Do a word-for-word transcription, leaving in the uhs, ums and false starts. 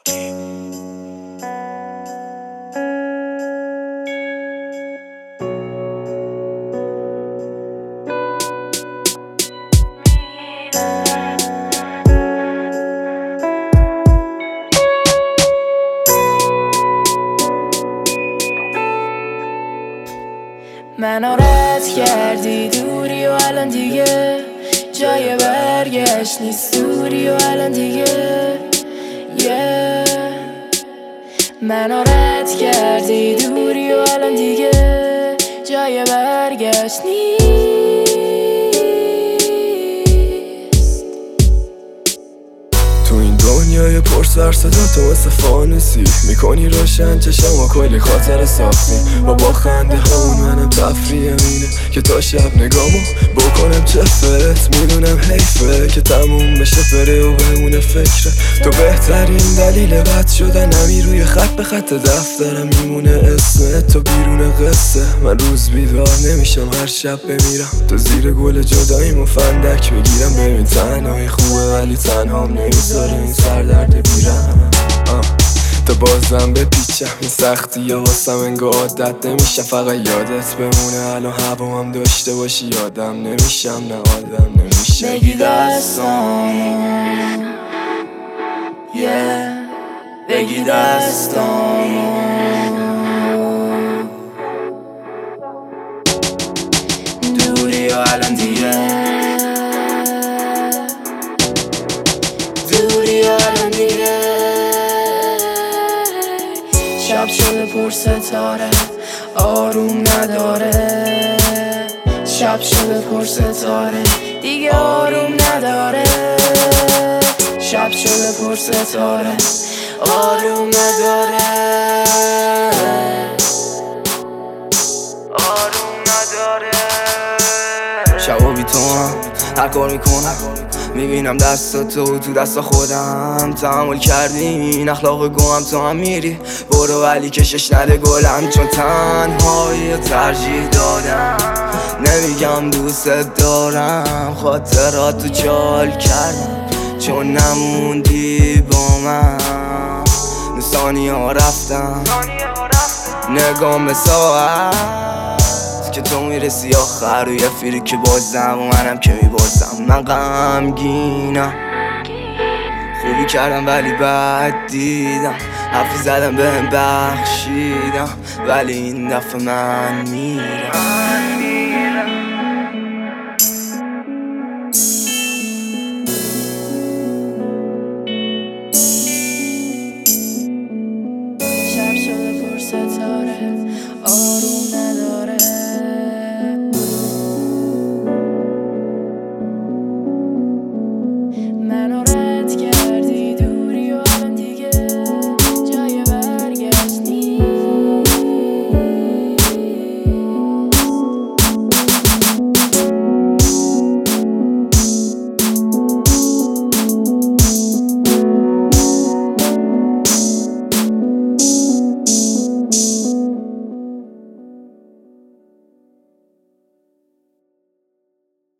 منو رد کردی دوری و الان دیگه جای برگشت نیست دوری و الان دیگه yeah. منو رد کردی دوری و الان دیگه جای برگشت نیست. تو این دنیای پر سر صدا تو مثل فانوسی میکنی روشن چشم و کلی خاطر ساختی و با خنده ها منم تفریحم اینه که تا شب نگامو بکنم چفرت. میدونم حیفه که تموم بشه بره و بمونه فکره تو بهترین دلیل بد شدن نمی روی خط به خط دفترم میمونه اسم تو بیرون قصه. من روز بیدار نمیشم هر شب بمیرم تو زیر گل جداییم و فندک میگیرم. ببین تنهایی خوبه ولی تنهام نمیذاره این سردرد بیرم. تا بازم بپیچم این سختی یا واسم انگار عادت نمیشه فقط یادت بمونه. الان هوا هم داشته باشی یادم نمیشم نه آدم نمیشه. بگی دستامو yeah. بگی دستامو دوری و الان دیگه دوری و الان دیگه شب شده پر ستاره آروم نداره. شب شده پر ستاره دیگه آروم نداره. شب شده پر ستاره آروم نداره. آروم نداره. شبا بی تو هم هر کار میکنم میبینم دست تو تو دست خودم. تحمل کردی این اخلاق گوهم تو هم میری برو ولی کشش نده گلم چون تنهایی ترجیح دادم. نمیگم دوست دارم خاطرات تو جال کردم چون نموندی با من. ثانیه ها رفتم نگام به ساعت که تو میرسی آخر روی فیری که بازم و منم که میبازم. من غمگینم خوبی کردم ولی بد دیدم حرفی زدم بهم بخشیدم ولی این دفعه من میرم.